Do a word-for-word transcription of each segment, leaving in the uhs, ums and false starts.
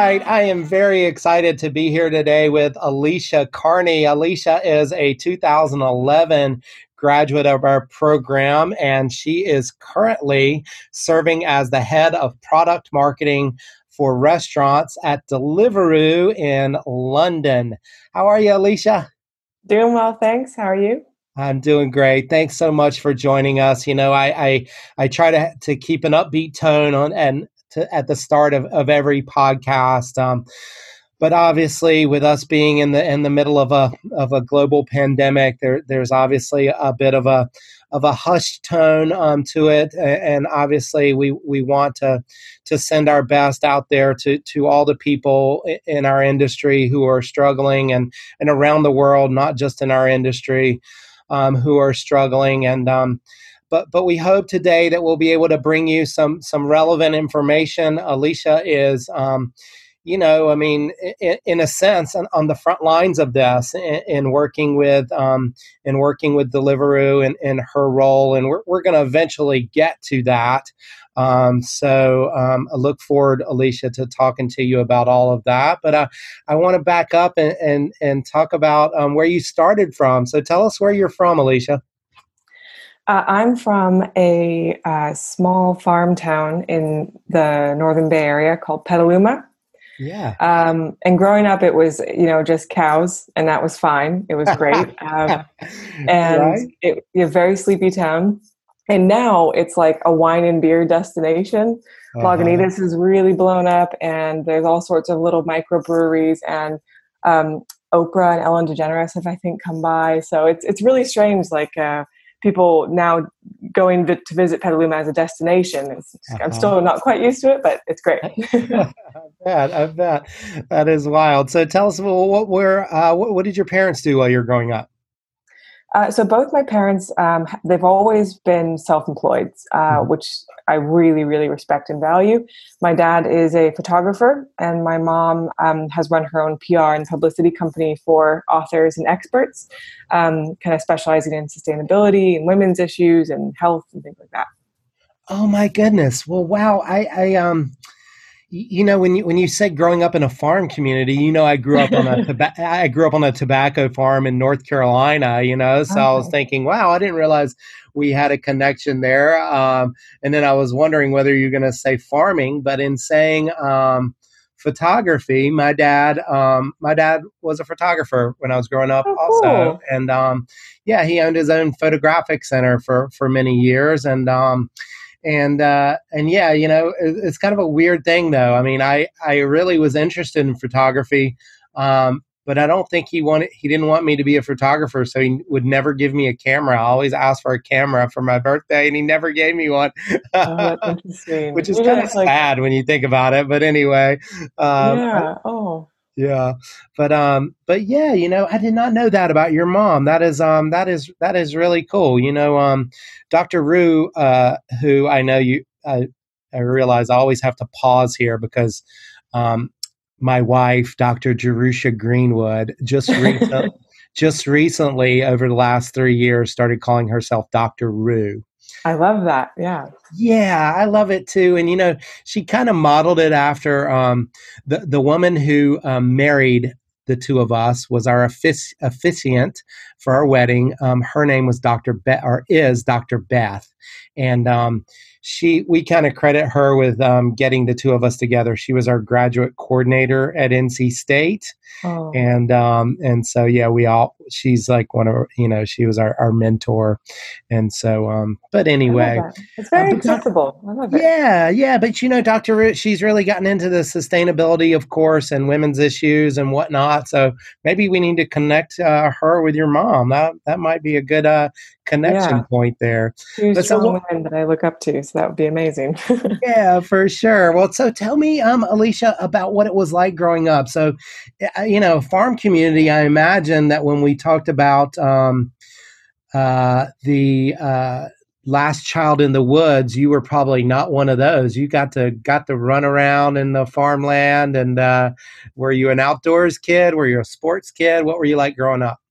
right. I am very excited to be here today with Alicia Carney. Alicia is a two thousand eleven graduate of our program, and she is currently serving as the head of product marketing for restaurants at Deliveroo in London. How are you, Alicia? Doing well, thanks. How are you? I'm doing great. Thanks so much for joining us. You know, I I, I try to to keep an upbeat tone on and to, at the start of, of every podcast. Um, but obviously, with us being in the in the middle of a of a global pandemic, there there's obviously a bit of a of a hushed tone um, to it, and obviously we we want to to send our best out there to to all the people in our industry who are struggling and and around the world, not just in our industry, um, who are struggling. And um, but but we hope today that we'll be able to bring you some some relevant information. Alicia is, um, you know, I mean, in, in a sense, on, on the front lines of this, in, in working with um, in working with Deliveroo and in her role, and we're we're going to eventually get to that. Um, so um, I look forward, Alicia, to talking to you about all of that. But uh, I want to back up and and, and talk about um, where you started from. So tell us where you're from, Alicia. Uh, I'm from a uh, small farm town in the Northern Bay Area called Petaluma. Yeah. Um, and growing up, it was, you know, just cows, and that was fine. It was great. Um, and Right. it, a very sleepy town. And now it's like a wine and beer destination. Uh-huh. Lagunitas is really blown up, and there's all sorts of little microbreweries, and um, Oprah and Ellen DeGeneres have, I think, come by. So it's it's really strange. Like uh, people now going to, to visit Petaluma as a destination. It's, I'm Uh-huh. still not quite used to it, but it's great. I bet. I bet. That is wild. So tell us, well, what were uh, what, what did your parents do while you were growing up? Uh, so both my parents, um, they've always been self-employed, uh, Mhm. which I really, really respect and value. My dad is a photographer, and my mom um, has run her own P R and publicity company for authors and experts, um, kind of specializing in sustainability and women's issues and health and things like that. Oh my goodness. Well, wow. I, I um Y- You know, when you when you say growing up in a farm community, you know, I grew up on a toba- I grew up on a tobacco farm in North Carolina. You know, so I was Okay. thinking, wow, I didn't realize we had a connection there. Um, and then I was wondering whether you're going to say farming, but in saying um, photography, my dad um, my dad was a photographer when I was growing up, Oh, also, cool. and um, yeah, he owned his own photographic center for for many years, and um, and uh, and yeah, you know, it, it's kind of a weird thing, though. I mean, I I really was interested in photography, um, but I don't think he wanted he didn't want me to be a photographer, so he would never give me a camera. I always asked for a camera for my birthday, and he never gave me one, Oh, that's interesting. which is Usually kind of it's like, sad when you think about it. But anyway, um, I, yeah. Oh, yeah, but um, but yeah, you know, I did not know that about your mom. That is um, that is that is really cool. You know, um, doctor Rue, uh, who I know you, I, I realize I always have to pause here because um, my wife, doctor Jerusha Greenwood, just recent, just recently over the last three years started calling herself doctor Rue. I love that. Yeah. Yeah, I love it too. And you know, she kind of modeled it after um, the the woman who um, married the two of us was our offic- officiant for our wedding. Um, her name was doctor Beth, or is doctor Beth, and um, she we kind of credit her with um, getting the two of us together. She was our graduate coordinator at N C State, Oh, and um and so yeah, we all she's like one of our, you know, she was our, our mentor, and so um but I love anyway, that. It's uh, very but doc, accessible. I love it. yeah, yeah, but you know, doctor Root, she's really gotten into the sustainability, of course, and women's issues and whatnot. So maybe we need to connect uh, her with your mom. That that might be a good uh, connection Yeah. point there. Two But so strong what? women that I look up to, so that would be amazing. Yeah, for sure. Well, so tell me, um, Alicia, about what it was like growing up. So, uh, you know, farm community. I imagine that when we talked about um, uh, the uh, last child in the woods, you were probably not one of those. You got to got to run around in the farmland, and uh, were you an outdoors kid? Were you a sports kid? What were you like growing up?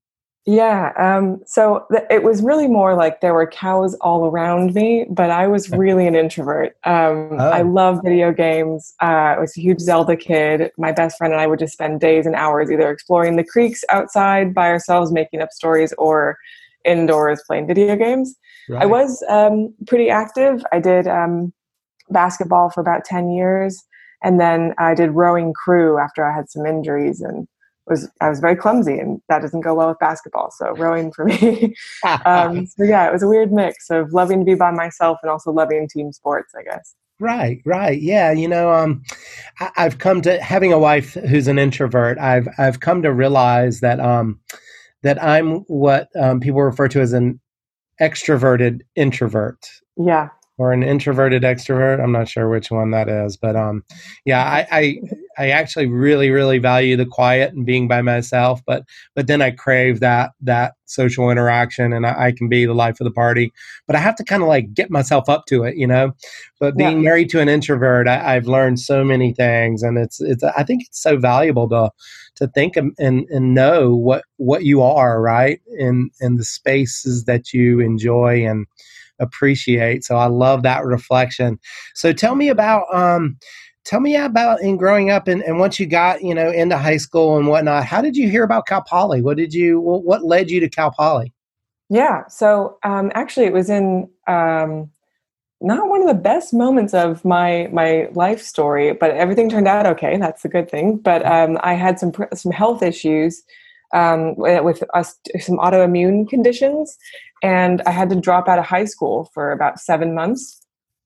Yeah. Um, so th- it was really more like there were cows all around me, but I was really an introvert. Um, I Oh, love video games. Uh, I was a huge Zelda kid. My best friend and I would just spend days and hours either exploring the creeks outside by ourselves, making up stories, or indoors playing video games. I right. was um, pretty active. I did um, basketball for about ten years. And then I did rowing crew after I had some injuries and was I was very clumsy, and that doesn't go well with basketball. So rowing for me. um, so yeah, it was a weird mix of loving to be by myself and also loving team sports, I guess. Right, right. Yeah, you know, um, I, I've come to having a wife who's an introvert. I've I've come to realize that um, that I'm what um, people refer to as an extroverted introvert Yeah. or an introverted extrovert. I'm not sure which one that is, but um, yeah, I, I I actually really really value the quiet and being by myself, but but then I crave that that social interaction, and I, I can be the life of the party, but I have to kind of like get myself up to it, you know. But Yeah. being married to an introvert, I, I've learned so many things, and it's it's I think it's so valuable to to think and and, and know what what you are, right, in in the spaces that you enjoy and appreciate. So I love that reflection. So tell me about um tell me about in growing up and, and once you got, you know, into high school and whatnot, how did you hear about Cal Poly? What did you what, what led you to Cal Poly? Yeah. So um, actually, it was in um, not one of the best moments of my my life story, but everything turned out okay. That's a good thing. But um, I had some pr- some health issues um, with, with us, some autoimmune conditions, and I had to drop out of high school for about seven months.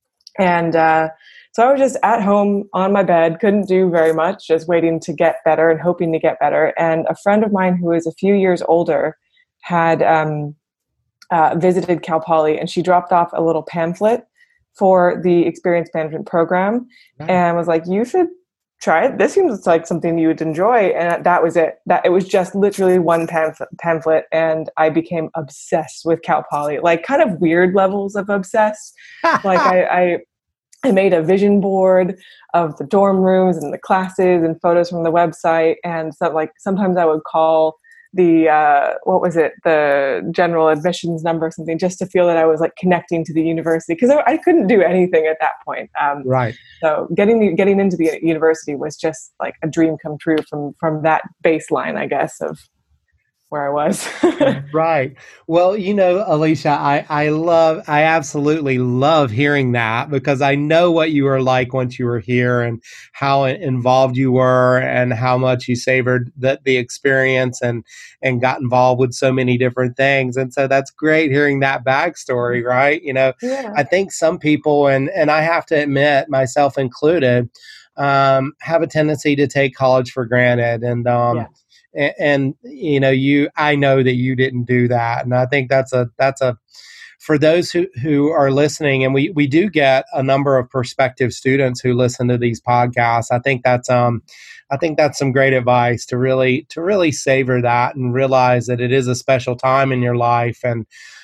And uh, so I was just at home on my bed, couldn't do very much, just waiting to get better and hoping to get better. And a friend of mine who is a few years older had um, uh, visited Cal Poly, and she dropped off a little pamphlet for the experience management program Right. and was like, you should try it. This seems like something you would enjoy. And that was it. That it was just literally one pamphlet, pamphlet and I became obsessed with Cal Poly, like kind of weird levels of obsessed. Like I, I I made a vision board of the dorm rooms and the classes and photos from the website. And so, like, sometimes I would call the uh, what was it, the general admissions number or something, just to feel that I was like connecting to the university because I, I couldn't do anything at that point. Um, Right. so getting getting into the university was just like a dream come true from from that baseline, I guess, of where I was. Right. Well, you know, Alicia, I, I love, I absolutely love hearing that because I know what you were like once you were here and how involved you were and how much you savored the, the experience and, and got involved with so many different things. And so that's great hearing that backstory, right? You know, Yeah. I think some people, and, and I have to admit, myself included, um, have a tendency to take college for granted. And, Yeah. um, and, and you know you I know that you didn't do that, and I think that's a that's a for those who who are listening, and we we do get a number of prospective students who listen to these podcasts. I think that's um I think that's some great advice to really to really savor that and realize that it is a special time in your life. And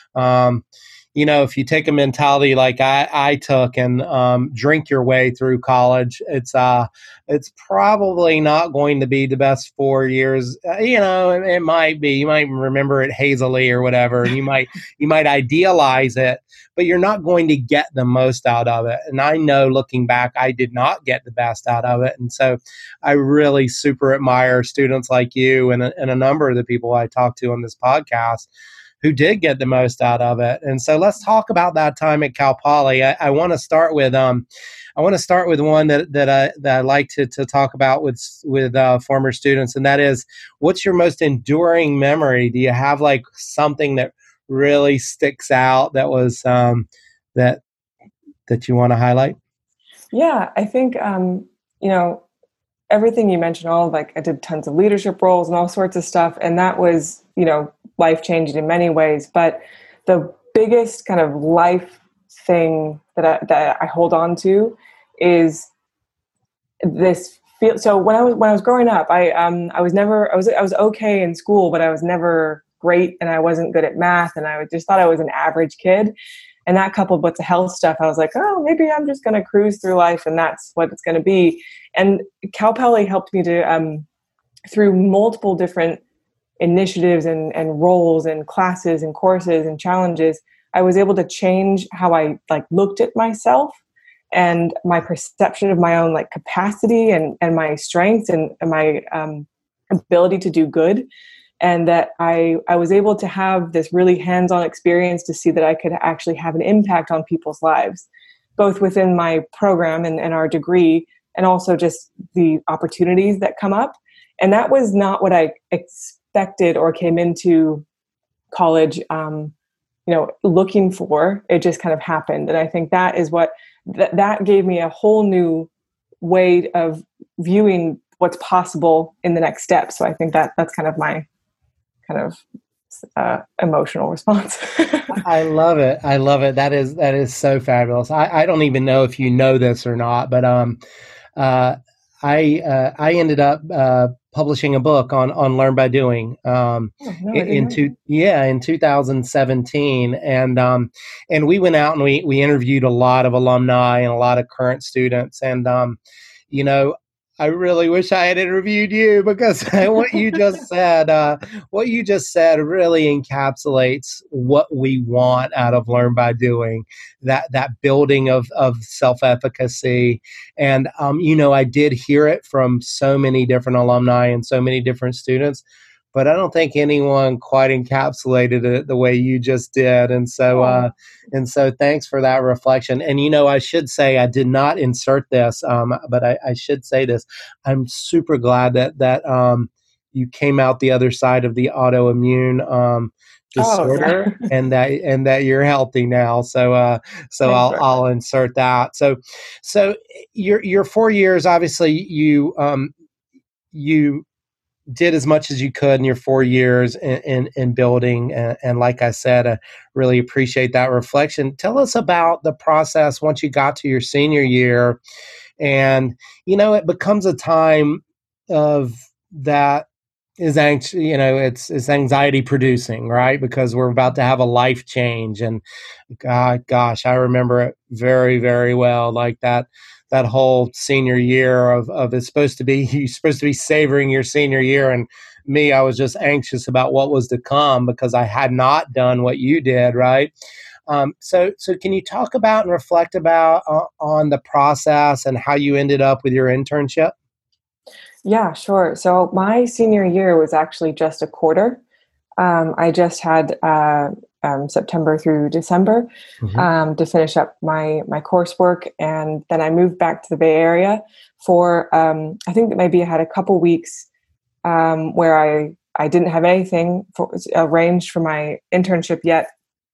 um you know, if you take a mentality like I, I took and um, drink your way through college, it's uh, it's probably not going to be the best four years. Uh, you know, it, it might be. You might remember it hazily or whatever, and you might you might idealize it, but you're not going to get the most out of it. And I know, looking back, I did not get the best out of it, and so I really super admire students like you and a, and a number of the people I talk to on this podcast who did get the most out of it. And so let's talk about that time at Cal Poly. I, I want to start with um, I want to start with one that that I that I like to to talk about with with uh, former students, and that is, what's your most enduring memory? Do you have like something that really sticks out that was um, that that you want to highlight? Yeah, I think um, you know, everything you mentioned, all like I did tons of leadership roles and all sorts of stuff, and that was, you know, life changing in many ways. But the biggest kind of life thing that I, that I hold on to is this feel. So when I was when I was growing up, I um I was never I was I was okay in school, but I was never great, and I wasn't good at math, and I just thought I was an average kid. And that coupled with the health stuff, I was like, oh, maybe I'm just going to cruise through life, and that's what it's going to be. And Cal Poly helped me to um through multiple different initiatives and, and roles and classes and courses and challenges, I was able to change how I like looked at myself and my perception of my own like capacity and, and my strengths and, and my um, ability to do good. And that I, I was able to have this really hands-on experience to see that I could actually have an impact on people's lives, both within my program and, and our degree, and also just the opportunities that come up. And that was not what I expected or came into college, um, you know, looking for. It just kind of happened. And I think that is what, th- that gave me a whole new way of viewing what's possible in the next step. So I think that that's kind of my kind of uh, emotional response. I love it. I love it. That is that is so fabulous. I, I don't even know if you know this or not, but um, uh, I uh, I ended up uh, publishing a book on on Learn by Doing. Um, oh, no, in, in two, yeah, in two thousand seventeen, and um, and we went out and we we interviewed a lot of alumni and a lot of current students, and um, you know. I really wish I had interviewed you because what you just said, uh, what you just said really encapsulates what we want out of Learn by Doing, that that building of, of self-efficacy. And, um, you know, I did hear it from so many different alumni and so many different students, but I don't think anyone quite encapsulated it the way you just did. And so, uh, and so thanks for that reflection. And, you know, I should say I did not insert this, um, but I, I should say this. I'm super glad that, that um, you came out the other side of the autoimmune um, disorder, oh, yeah. and that and that you're healthy now. So, uh, so Thanks, I'll Rick. I'll insert that. So, so your your four years, obviously, you um, you. did as much as you could in your four years in, in, in building. And, and like I said, I really appreciate that reflection. Tell us about the process once you got to your senior year. And, you know, it becomes a time of that is anxious, you know, it's, it's anxiety producing, right? Because we're about to have a life change. And God, gosh, I remember it very, very well. Like that, that whole senior year of, of it's supposed to be, you're supposed to be savoring your senior year. And me, I was just anxious about what was to come because I had not done what you did. Right. Um, so, so can you talk about and reflect about uh, on the process and how you ended up with your internship? Yeah, sure. So my senior year was actually just a quarter. Um, I just had uh, um, September through December Mm-hmm. um, to finish up my my coursework, and then I moved back to the Bay Area for um, I think that maybe I had a couple weeks um, where I I didn't have anything for, arranged for my internship yet,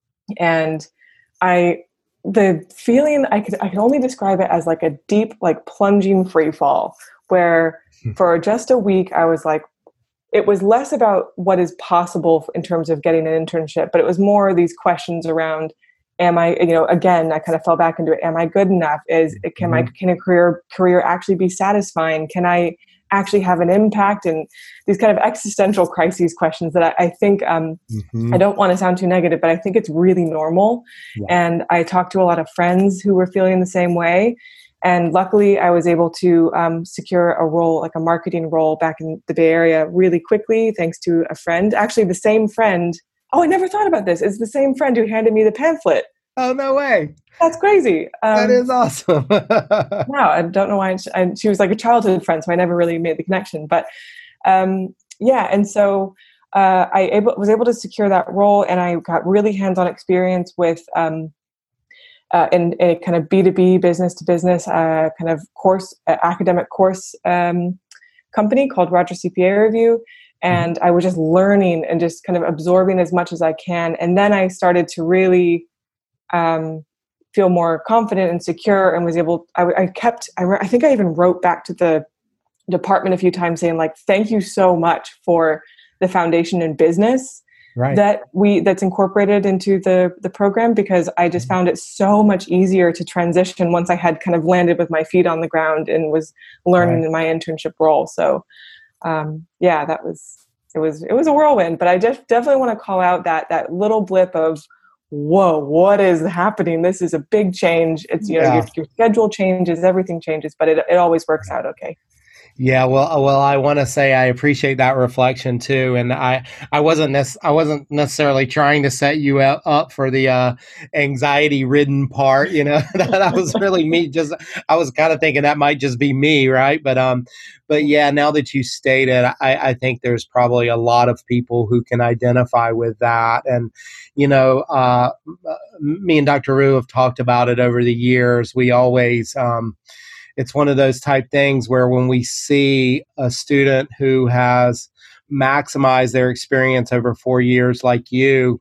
and I the feeling I could I could only describe it as like a deep like plunging free fall where for just a week I was like. It was less about what is possible in terms of getting an internship, but it was more these questions around, am I, you know, again, I kind of fell back into it. Am I good enough? Is, can my, can a career, career actually be satisfying? Can I actually have an impact? And these kind of existential crises questions that I, I think, um, Mm-hmm. I don't want to sound too negative, but I think it's really normal. Yeah. And I talked to a lot of friends who were feeling the same way. And luckily, I was able to um, secure a role, like a marketing role back in the Bay Area really quickly, thanks to a friend. Actually, the same friend. Oh, I never thought about this. It's the same friend who handed me the pamphlet. Oh, no way. That's crazy. Um, That is awesome. wow, I don't know why. She, I, she was like a childhood friend, so I never really made the connection. But um, yeah, and so uh, I able, was able to secure that role, and I got really hands-on experience with um, Uh, in a kind of B two B, business to business uh, kind of course, uh, academic course um, company called Roger C P A Review. And I was just learning and just kind of absorbing as much as I can. And then I started to really um, feel more confident and secure and was able, I, I kept, I, I think I even wrote back to the department a few times saying like, thank you so much for the foundation in business. Right. that we that's incorporated into the the program, because I just found it so much easier to transition once I had kind of landed with my feet on the ground and was learning right. in my internship role. So um, yeah, that was it was it was a whirlwind, but I just definitely want to call out that that little blip of whoa, what is happening? This is a big change. It's you know yeah. your, your schedule changes, everything changes, but it it always works out okay. Yeah, well, well, I want to say I appreciate that reflection too, and I, I wasn't nec- I wasn't necessarily trying to set you up up for the uh, anxiety-ridden part. You know, that, that was really me. Just I was kind of thinking that might just be me, right? But um, but yeah, now that you stated, I, I think there's probably a lot of people who can identify with that, and you know, uh, me and Doctor Rue have talked about it over the years. We always um it's one of those type things where when we see a student who has maximized their experience over four years like you,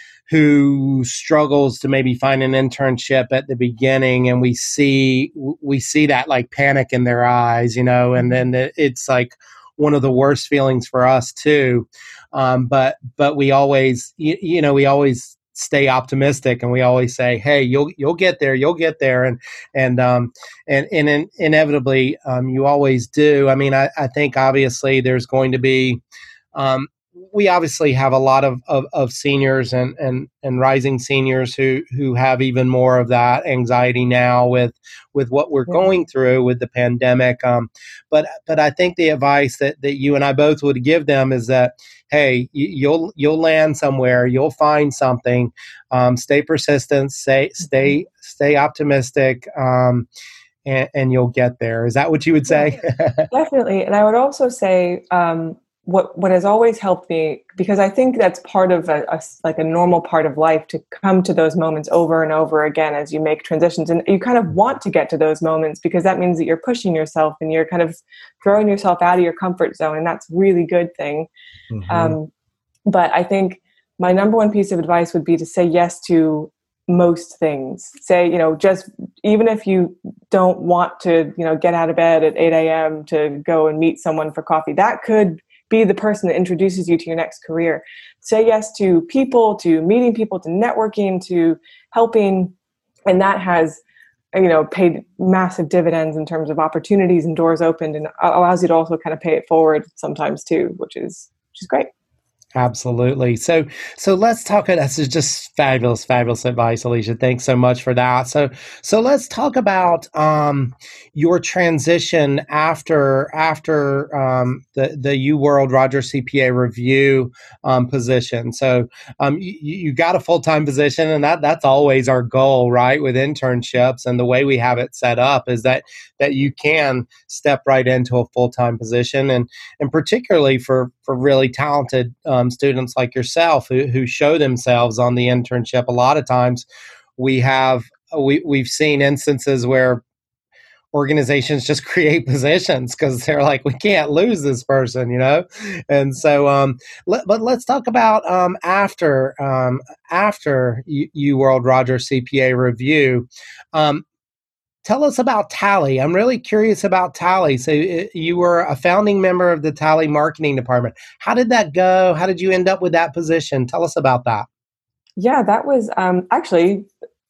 who struggles to maybe find an internship at the beginning, and we see we see that like panic in their eyes, you know, and then it's like one of the worst feelings for us too. Um, but but we always you, you know we always stay optimistic, and we always say, hey, you'll you'll get there, you'll get there, and and um and and in, inevitably um, you always do. I mean, I, I think obviously there's going to be um, we obviously have a lot of, of, of seniors and, and, and rising seniors who, who have even more of that anxiety now with with what we're Yeah. going through with the pandemic. Um, but but I think the advice that, that you and I both would give them is that, hey, you, you'll you'll land somewhere, you'll find something. Um, stay persistent, stay stay stay optimistic, um, and, and you'll get there. Is that what you would say? Yeah, definitely. And I would also say, um, what what has always helped me, because I think that's part of a, a like a normal part of life, to come to those moments over and over again as you make transitions, and you kind of want to get to those moments because that means that you're pushing yourself and you're kind of throwing yourself out of your comfort zone, and that's a really good thing. Mm-hmm. Um, but I think my number one piece of advice would be to say yes to most things. Say, you know, just even if you don't want to, you know, get out of bed at eight a.m. to go and meet someone for coffee, that could be the person that introduces you to your next career. Say yes to people, to meeting people, to networking, to helping. And that has, you know, paid massive dividends in terms of opportunities and doors opened, and allows you to also kind of pay it forward sometimes too, which is, which is great. Absolutely. So, so let's talk. This is just fabulous, fabulous advice, Alicia. Thanks so much for that. So, so let's talk about um, your transition after after um, the the UWorld Rogers C P A review um, position. So, um, you, you got a full time position, and that that's always our goal, right? With internships, and the way we have it set up is that that you can step right into a full time position, and and particularly for for really talented um, students like yourself who, who show themselves on the internship. A lot of times we have we, we've seen instances where organizations just create positions because they're like, we can't lose this person, you know. And so um let, but let's talk about um after um after UWorld Rogers C P A review. um Tell us about Tally. I'm really curious about Tally. So uh, you were a founding member of the Tally marketing department. How did that go? How did you end up with that position? Tell us about that. Yeah, that was um, actually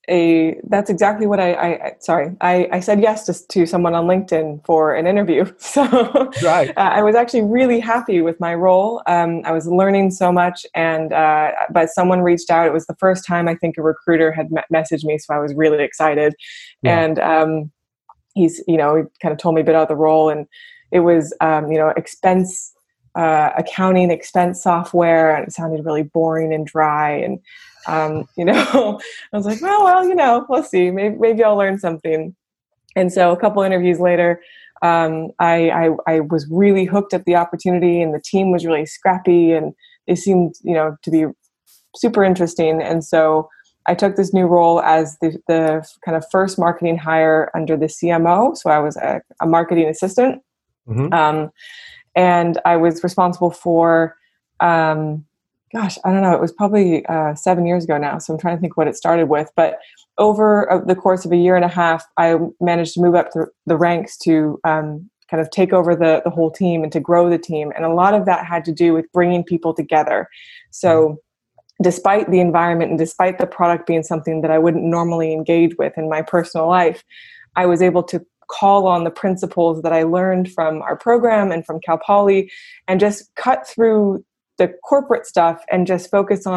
a, that's exactly what I, I sorry, I, I said yes to, to someone on LinkedIn for an interview. So Right. uh, I was actually really happy with my role. Um, I was learning so much, and uh, but someone reached out. It was the first time I think a recruiter had me- messaged me, so I was really excited. Yeah. And um, he's, you know, he kind of told me a bit about the role, and it was, um, you know, expense uh, accounting, expense software, and it sounded really boring and dry. And um, you know, I was like, well, well, you know, let's see, maybe maybe I'll learn something. And so a couple interviews later, um, I, I I was really hooked at the opportunity, and the team was really scrappy, and they seemed, you know, to be super interesting. And so I took this new role as the, the kind of first marketing hire under the C M O. So I was a, a marketing assistant. Mm-hmm. Um, and I was responsible for, um, gosh, I don't know, it was probably uh, seven years ago now. So I'm trying to think what it started with. But over uh, the course of a year and a half, I managed to move up the, the ranks to um, kind of take over the, the whole team and to grow the team. And a lot of that had to do with bringing people together. So despite the environment and despite the product being something that I wouldn't normally engage with in my personal life, I was able to call on the principles that I learned from our program and from Cal Poly, and just cut through the corporate stuff and just focus on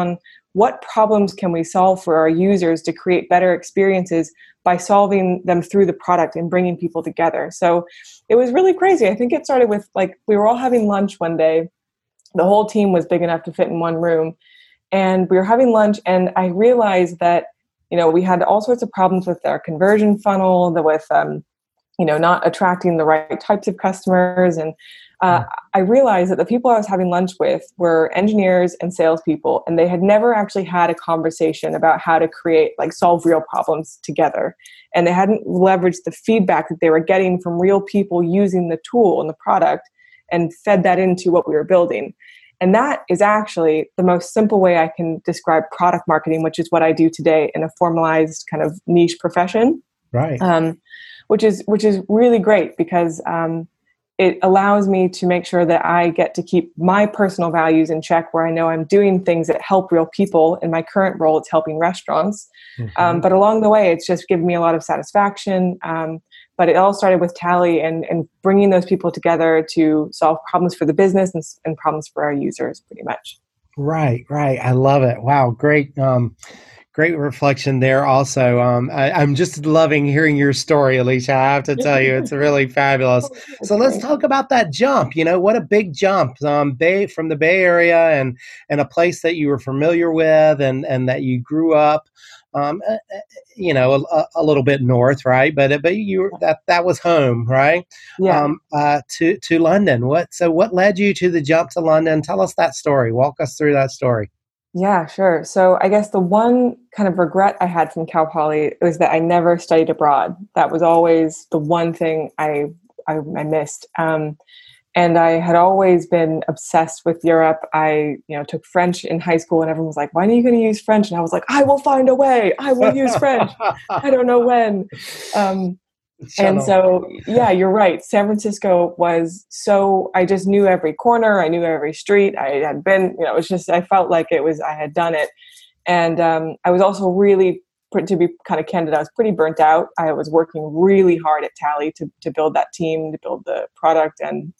what problems can we solve for our users to create better experiences by solving them through the product and bringing people together. So it was really crazy. I think it started with, like, we were all having lunch one day. The whole team was big enough to fit in one room. And we were having lunch, and I realized that, you know, we had all sorts of problems with our conversion funnel, the, with, um, you know, not attracting the right types of customers. And uh, I realized that the people I was having lunch with were engineers and salespeople, and they had never actually had a conversation about how to create, like, solve real problems together. And they hadn't leveraged the feedback that they were getting from real people using the tool and the product and fed that into what we were building. And that is actually the most simple way I can describe product marketing, which is what I do today in a formalized kind of niche profession. Right. Um, which is which is really great, because um, it allows me to make sure that I get to keep my personal values in check, where I know I'm doing things that help real people. In my current role, it's helping restaurants. Mm-hmm. Um, but along the way, it's just given me a lot of satisfaction. Um, but it all started with Tally and, and bringing those people together to solve problems for the business and, and problems for our users, pretty much. Right, right. I love it. Wow, great. Um, Great reflection there also. Um, I, I'm just loving hearing your story, Alicia. I have to tell you, it's really fabulous. So let's talk about that jump. You know, what a big jump um, Bay, from the Bay Area and, and a place that you were familiar with and, and that you grew up, um, you know, a, a little bit north, right? But but you that that was home, right? Yeah. Um, uh, to to London. What so what led you to the jump to London? Tell us that story. Walk us through that story. Yeah, sure. So I guess the one kind of regret I had from Cal Poly was that I never studied abroad. That was always the one thing I I, I missed. Um, and I had always been obsessed with Europe. I, you know, took French in high school, and everyone was like, "When are you going to use French?" And I was like, "I will find a way. I will use French. I don't know when." Um, And so, yeah, you're right. San Francisco was so, I just knew every corner. I knew every street. I had been, you know, it was just, I felt like it was, I had done it. And um, I was also really, to be kind of candid, I was pretty burnt out. I was working really hard at Tally to, to build that team, to build the product. And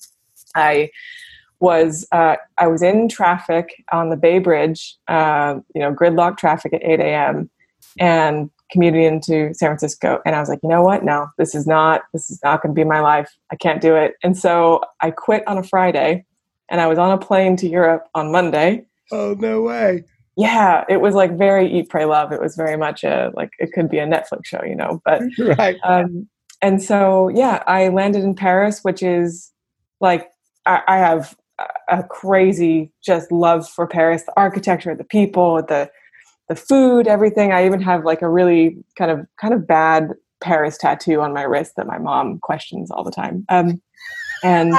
I was, uh, I was in traffic on the Bay Bridge, uh, you know, gridlock traffic at eight a.m. and commuting into San Francisco. And I was like, you know what? No, this is not, this is not going to be my life. I can't do it. And so I quit on a Friday, and I was on a plane to Europe on Monday. Oh, no way. Yeah. It was like very Eat, Pray, Love. It was very much a, like, it could be a Netflix show, you know, but, right. Um, and so, yeah, I landed in Paris, which is like, I, I have a crazy just love for Paris, the architecture, the people, the, the food, everything. I even have like a really kind of kind of bad Paris tattoo on my wrist that my mom questions all the time. Um, and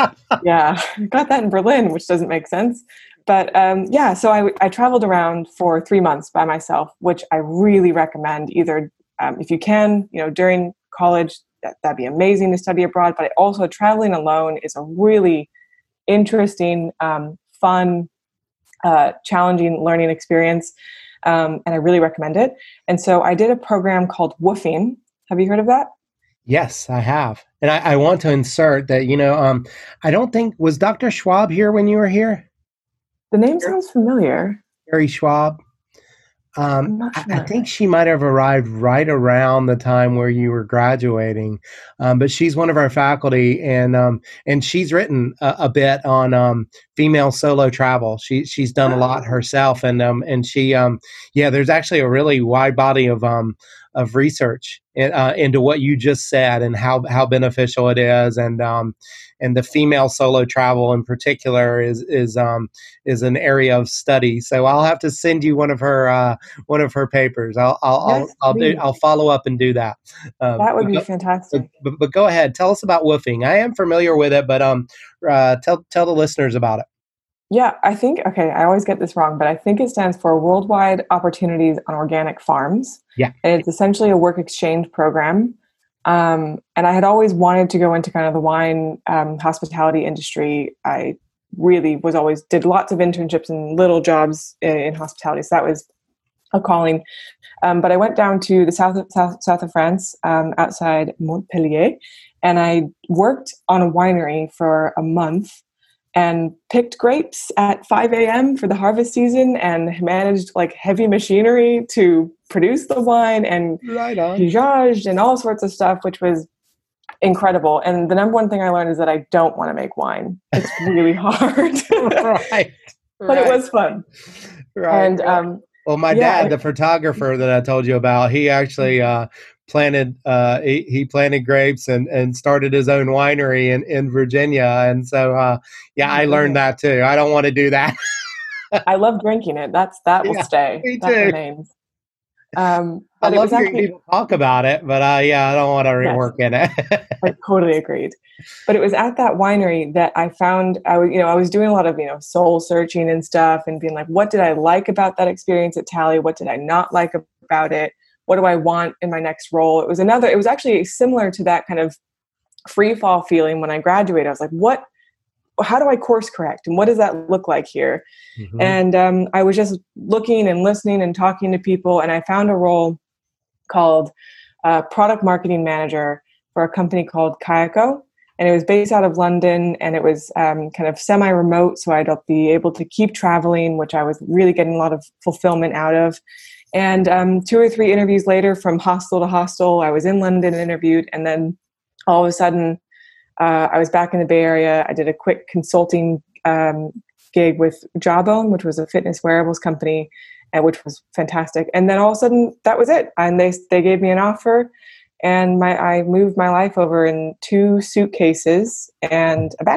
yeah, got that in Berlin, which doesn't make sense. But um, yeah, so I, I traveled around for three months by myself, which I really recommend. Either um, if you can, you know, during college, that, that'd be amazing to study abroad. But also traveling alone is a really interesting, um, fun, uh, challenging learning experience. Um, and I really recommend it. And so I did a program called Woofing. Have you heard of that? Yes, I have. And I, I want to insert that, you know, um, I don't think, was Doctor Schwab here when you were here? The name sounds familiar. Mary Schwab. Um, sure. I, I think she might have arrived right around the time where you were graduating, um, but she's one of our faculty, and um, and she's written a, a bit on um, female solo travel. She she's done a lot herself, and um, and she um, yeah, there's actually a really wide body of um, of research in, uh, into what you just said and how how beneficial it is, and um, and the female solo travel in particular is is um, is an area of study. So I'll have to send you one of her uh, one of her papers. I'll I'll yes, I'll, I'll do I'll follow up and do that. Um, that would be go, fantastic. But, but go ahead, tell us about woofing. I am familiar with it, but um, uh, tell tell the listeners about it. Yeah, I think, okay, I always get this wrong, but I think it stands for Worldwide Opportunities on Organic Farms. Yeah. And it's essentially a work exchange program. Um, and I had always wanted to go into kind of the wine um, hospitality industry. I really was always, did lots of internships and little jobs in, in hospitality. So that was a calling. Um, but I went down to the south of, south, south of France, um, outside Montpellier, and I worked on a winery for a month. and picked grapes at five a.m. for the harvest season and managed like heavy machinery to produce the wine and Right on. pigeage and all sorts of stuff, which was incredible. And the number one thing I learned is that I don't want to make wine. It's really hard. Right. But it was fun. Right. And right. um, Well, my yeah, dad, the photographer that I told you about, he actually uh, planted uh, he, he planted grapes and, and started his own winery in, in Virginia. And so, uh, yeah, I learned that too. I don't want to do that. I love drinking it. That's that will Yeah, stay. me That too. remains. Um, I but it love was hearing actually people talk about it, but uh, yeah, I don't want to yes, work in it. I totally agreed. But it was at that winery that I found I was, you know, I was doing a lot of, you know, soul searching and stuff and being like, what did I like about that experience at Tally? What did I not like about it? What do I want in my next role? It was another, it was actually similar to that kind of free fall feeling when I graduated. I was like, what, how do I course correct? And what does that look like here? Mm-hmm. And um, I was just looking and listening and talking to people. And I found a role called uh, product marketing manager for a company called Kayako. And it was based out of London, and it was um, kind of semi-remote. So I'd be able to keep traveling, which I was really getting a lot of fulfillment out of. And um, two or three interviews later, from hostel to hostel, I was in London and interviewed. And then all of a sudden, uh, I was back in the Bay Area. I did a quick consulting um, gig with Jawbone, which was a fitness wearables company, and which was fantastic. And then all of a sudden, that was it. And they they gave me an offer, and my I moved my life over in two suitcases and a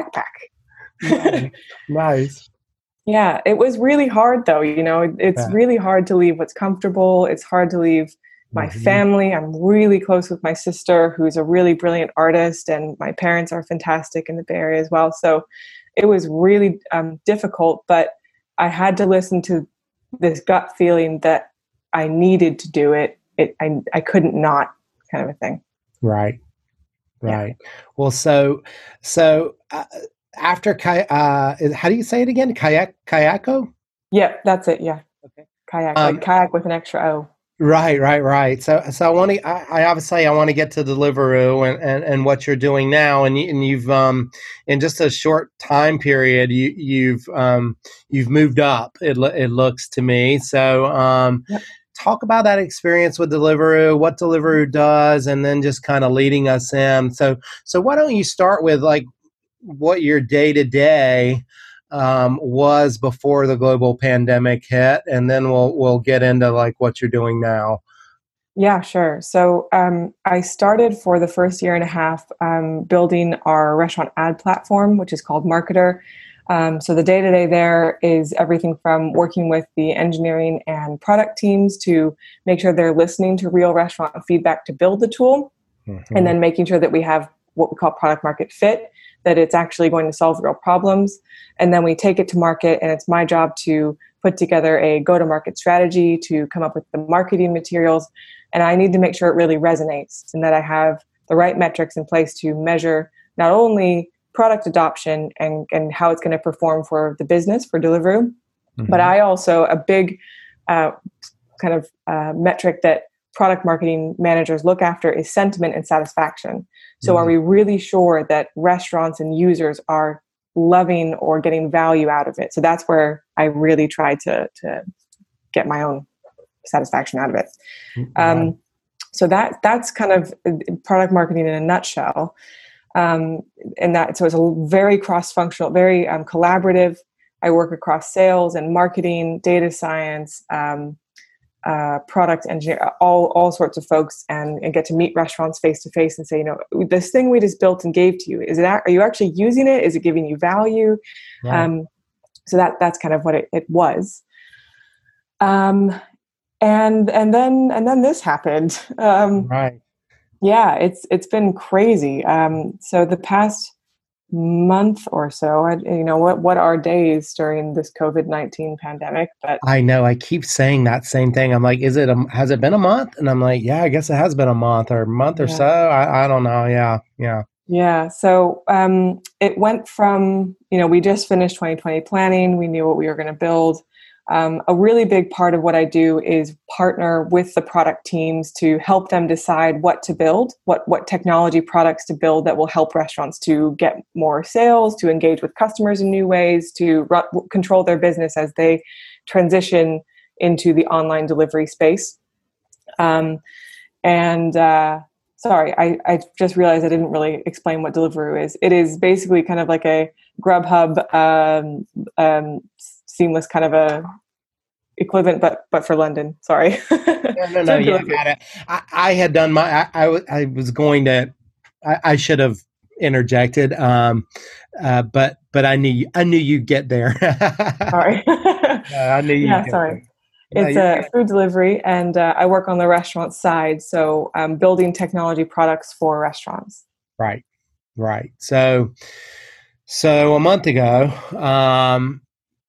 backpack. Nice. Yeah, it was really hard, though. You know, it's yeah. really hard to leave what's comfortable. It's hard to leave my mm-hmm. family. I'm really close with my sister, who's a really brilliant artist, and my parents are fantastic in the Bay Area as well. So it was really um, difficult, but I had to listen to this gut feeling that I needed to do it. It I I couldn't not, kind of a thing. Right, right. Yeah. Well, so so uh, after kay- uh, how do you say it again? Kayak Kayako? Yeah, that's it. Yeah. Okay. Kayak, um, like kayak with an extra O. Right, right, right. So, so I want to. I, I obviously I want to get to Deliveroo and, and, and what you're doing now, and you, and you've um in just a short time period you you've um you've moved up. It it looks to me. So um, yep. Talk about that experience with Deliveroo, what Deliveroo does, and then just kind of leading us in. So so why don't you start with like what your day to day Um, was before the global pandemic hit, and then we'll we'll get into like what you're doing now. Yeah, sure. So um, I started for the first year and a half um, building our restaurant ad platform, which is called Marketer. Um, so the day to day there is everything from working with the engineering and product teams to make sure they're listening to real restaurant feedback to build the tool, mm-hmm. and then making sure that we have what we call product market fit, that it's actually going to solve real problems. And then we take it to market, and it's my job to put together a go-to-market strategy, to come up with the marketing materials. And I need to make sure it really resonates and that I have the right metrics in place to measure not only product adoption and, and how it's going to perform for the business, for Deliveroo, mm-hmm. but I also, a big uh, kind of uh, metric that product marketing managers look after is sentiment and satisfaction. So mm-hmm. are we really sure that restaurants and users are loving or getting value out of it? So that's where I really try to, to get my own satisfaction out of it. Mm-hmm. Um, so that that's kind of product marketing in a nutshell. Um, and that so it's a very cross-functional, very um, collaborative. I work across sales and marketing, data science, um, uh, product engineer, all, all sorts of folks, and, and get to meet restaurants face to face and say, you know, this thing we just built and gave to you, is it, are you actually using it? Is it giving you value? Right. Um, so that, that's kind of what it, it was. Um, and, and then, and then this happened. Um, right. Yeah, it's, it's been crazy. Um, so the past month or so, I, you know, what, what are days during this COVID nineteen pandemic? But I know I keep saying that same thing. I'm like, is it, a, has it been a month? And I'm like, yeah, I guess it has been a month or a month yeah. or so. I, I don't know. Yeah. Yeah. Yeah. So um, it went from, you know, we just finished twenty twenty planning. We knew what we were going to build. Um, a really big part of what I do is partner with the product teams to help them decide what to build, what, what technology products to build that will help restaurants to get more sales, to engage with customers in new ways, to ru- control their business as they transition into the online delivery space. Um, and uh, sorry, I, I just realized I didn't really explain what Deliveroo is. It is basically kind of like a Grubhub um, um, seamless kind of a equivalent, but but for London. Sorry. No, no, no. Food Yeah, delivery. got it. I, I had done my. I, I, w- I was going to. I, I should have interjected. Um, uh, but but I knew I knew you'd get there. Sorry. No, I knew you'd Yeah, get sorry. there. No, It's you're a good. food delivery, and uh, I work on the restaurant side, so um, building technology products for restaurants. Right, right. So so a month ago, um,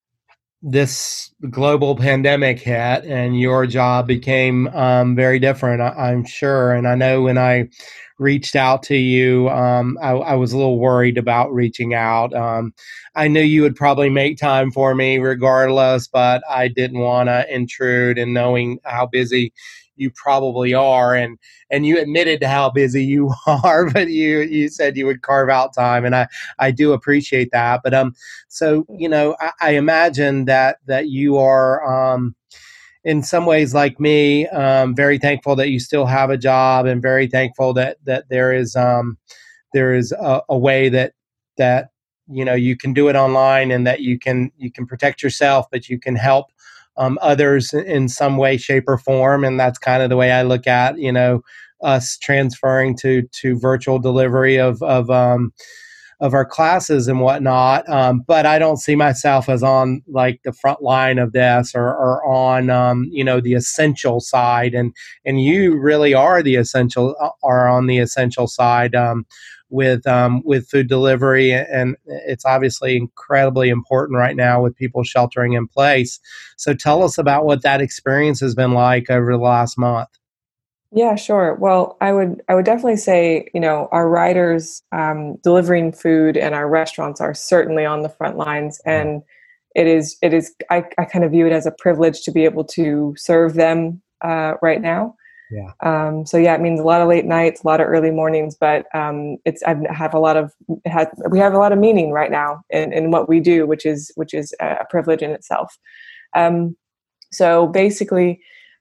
this global pandemic hit, and your job became um, very different. I, I'm sure, and I know when I reached out to you, um, I, I was a little worried about reaching out. Um, I knew you would probably make time for me regardless, but I didn't want to intrude, and knowing how busy you probably are, and and you admitted to how busy you are, but you you said you would carve out time, and I I do appreciate that. But um, so you know, I, I imagine that that you are um in some ways like me, um, very thankful that you still have a job, and very thankful that that there is um, there is a, a way that that you know you can do it online, and that you can you can protect yourself, but you can help um, others in some way, shape, or form. And that's kind of the way I look at you know us transferring to to virtual delivery of of um, of our classes and whatnot. Um, but I don't see myself as on like the front line of this, or, or on, um, you know, the essential side. And, and you really are the essential, are on the essential side, um, with, um, with food delivery. And it's obviously incredibly important right now with people sheltering in place. So tell us about what that experience has been like over the last month. Yeah, sure. Well, I would I would definitely say, you know, our riders um, delivering food and our restaurants are certainly on the front lines, Yeah. and it is it is I, I kind of view it as a privilege to be able to serve them uh, right now. Yeah. Um, so yeah, it means a lot of late nights, a lot of early mornings, but um, it's I have a lot of it has, we have a lot of meaning right now in, in what we do, which is which is a privilege in itself. Um, so basically.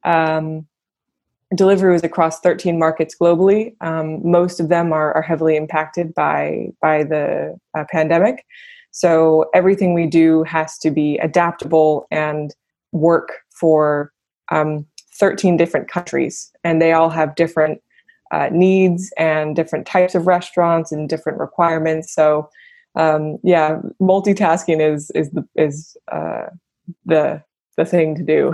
Um, Deliveroo is across thirteen markets globally. Um, most of them are, are heavily impacted by by the uh, pandemic. So everything we do has to be adaptable and work for um, thirteen different countries, and they all have different uh, needs and different types of restaurants and different requirements. So um, yeah, multitasking is is the is uh, the the thing to do.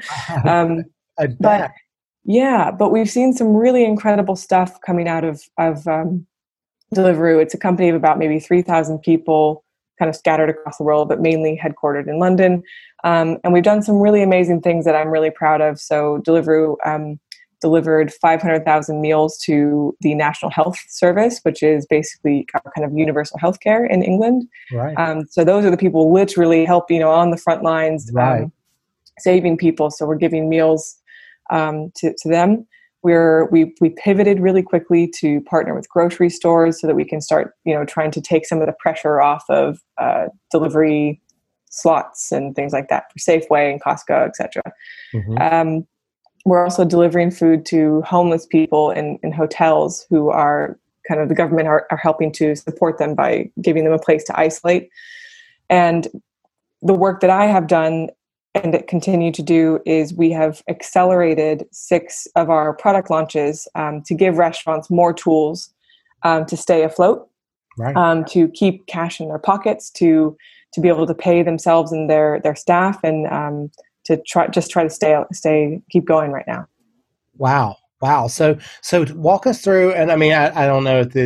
um, I but bet. yeah, but we've seen some really incredible stuff coming out of of um, Deliveroo. It's a company of about maybe three thousand people, kind of scattered across the world, but mainly headquartered in London. Um, and we've done some really amazing things that I'm really proud of. So Deliveroo um, delivered five hundred thousand meals to the National Health Service, which is basically kind of universal healthcare in England. Right. Um, so those are the people literally help, you know, on the front lines, Right. um, saving people. So we're giving meals um, to, to them. We're, we we pivoted really quickly to partner with grocery stores so that we can start, you know, trying to take some of the pressure off of uh, delivery slots and things like that for Safeway and Costco, et cetera. Mm-hmm. Um, we're also delivering food to homeless people in, in hotels who are kind of the government are, are helping to support them by giving them a place to isolate. And the work that I have done and that continue to do is we have accelerated six of our product launches um, to give restaurants more tools um, to stay afloat, Right. um, to keep cash in their pockets, to to be able to pay themselves and their their staff, and um, to try just try to stay stay keep going right now. Wow. Wow. So, so walk us through, and I mean, I, I don't know if the,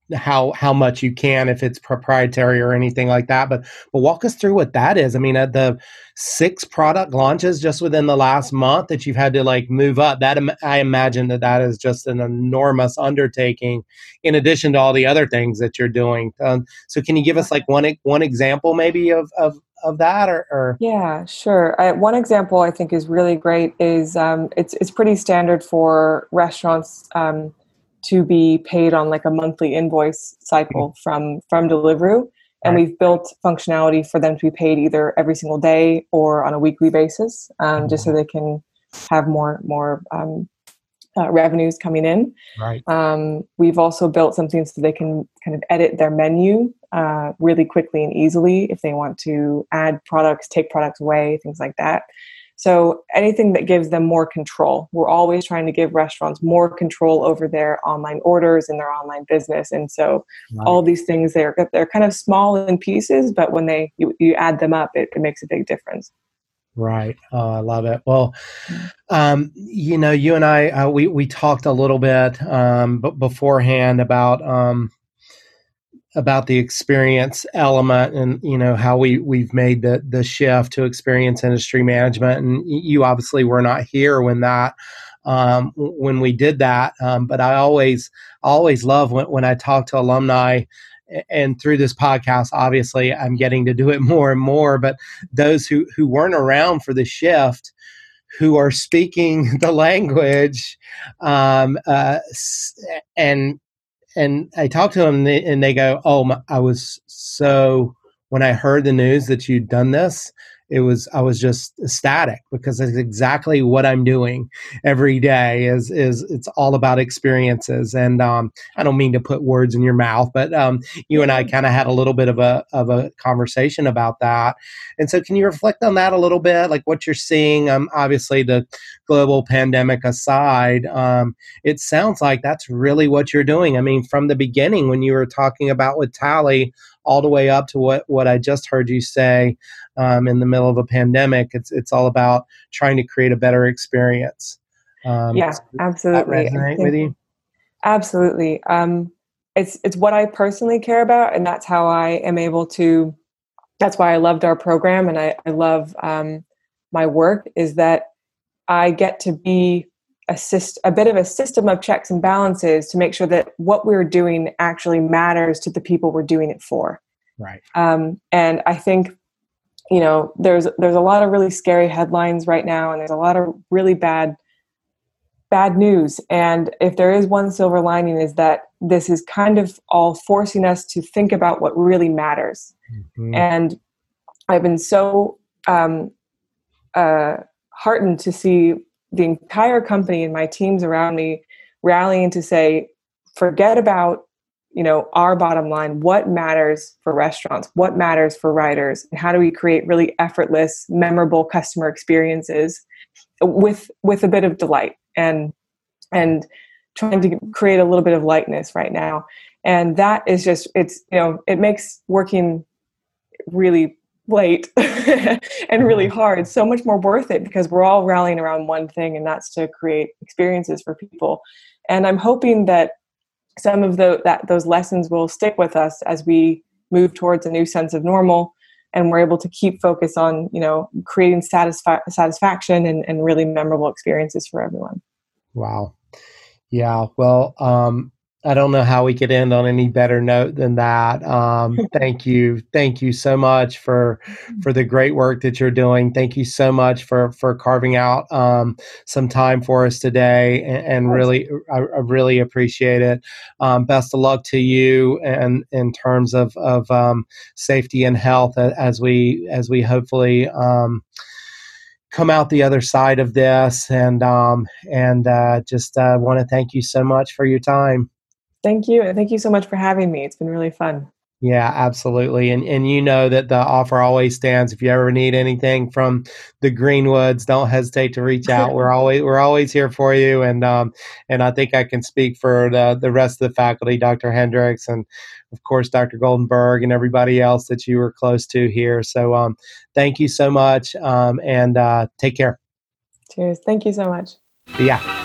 how how much you can if it's proprietary or anything like that. But but walk us through what that is. I mean, uh, the six product launches just within the last month that you've had to like move up. That im- I imagine that that is just an enormous undertaking. In addition to all the other things that you're doing. Um, so can you give us like one e- one example maybe of of of that or? or? Yeah, sure. Uh, one example I think is really great is um, it's it's pretty standard for restaurants um, to be paid on like a monthly invoice cycle from from Deliveroo, and Right. we've built functionality for them to be paid either every single day or on a weekly basis, um, just so they can have more more um, uh, revenues coming in. Right. Um, we've also built something so they can kind of edit their menu uh, really quickly and easily if they want to add products, take products away, things like that. So anything that gives them more control. We're always trying to give restaurants more control over their online orders and their online business. And so Right. all these things, they're they're kind of small in pieces, but when they you, you add them up, it, it makes a big difference. Right. Oh, I love it. Well, um, you know, you and I, uh, we we talked a little bit um, b- beforehand about um, about the experience element, and you know how we we've made the the shift to experience industry management. And y- you obviously were not here when that um, w- when we did that, um, but I always always love when when I talk to alumni. a- And through this podcast, obviously, I'm getting to do it more and more. But those who who weren't around for the shift, who are speaking the language, um, uh, s- and and I talk to them and they, and they go, "Oh, my, I was so when I heard the news that you'd done this, it was I was just ecstatic because it's exactly what I'm doing every day. Is is it's all about experiences." And um, I don't mean to put words in your mouth, but um, you and I kind of had a little bit of a of a conversation about that. And so, can you reflect on that a little bit, like what you're seeing? Um, obviously, the global pandemic aside. Um, it sounds like that's really what you're doing. I mean, from the beginning, when you were talking about with Tally, all the way up to what, what I just heard you say um, in the middle of a pandemic, it's it's all about trying to create a better experience. Um, Yeah, does that absolutely. I resonate with think you? absolutely. Um, it's it's what I personally care about, and that's how I am able to. That's why I loved our program, and I, I love um, my work. Is that I get to be a, syst- a bit of a system of checks and balances to make sure that what we're doing actually matters to the people we're doing it for. Right. Um, and I think, you know, there's there's a lot of really scary headlines right now, and there's a lot of really bad bad news. And if there is one silver lining, is that this is kind of all forcing us to think about what really matters. Mhm. And I've been so um, uh, heartened to see the entire company and my teams around me rallying to say, forget about, you know, our bottom line. What matters for restaurants? What matters for riders? And how do we create really effortless, memorable customer experiences with with a bit of delight and and trying to create a little bit of lightness right now. And that is just, it's, you know, it makes working really late and really hard so much more worth it, because we're all rallying around one thing, and that's to create experiences for people. And I'm hoping that some of the, that those lessons will stick with us as we move towards a new sense of normal, and we're able to keep focus on, you know, creating satisfa- satisfaction and, and really memorable experiences for everyone. Wow. Yeah. Well, um, I don't know how we could end on any better note than that. Um, thank you. Thank you so much for for the great work that you're doing. Thank you so much for for carving out um, some time for us today, and, and really, I, I really appreciate it. Um, best of luck to you, and in terms of of um, safety and health as we as we hopefully. Um, come out the other side of this, and um, and uh, just uh, want to thank you so much for your time. Thank you. And thank you so much for having me. It's been really fun. Yeah, absolutely. And and you know that the offer always stands. If you ever need anything from the Greenwoods, don't hesitate to reach out. We're always we're always here for you. And um and I think I can speak for the the rest of the faculty, Doctor Hendricks, and of course Doctor Goldenberg, and everybody else that you were close to here. So um thank you so much. Um and uh take care. Cheers. Thank you so much. Yeah.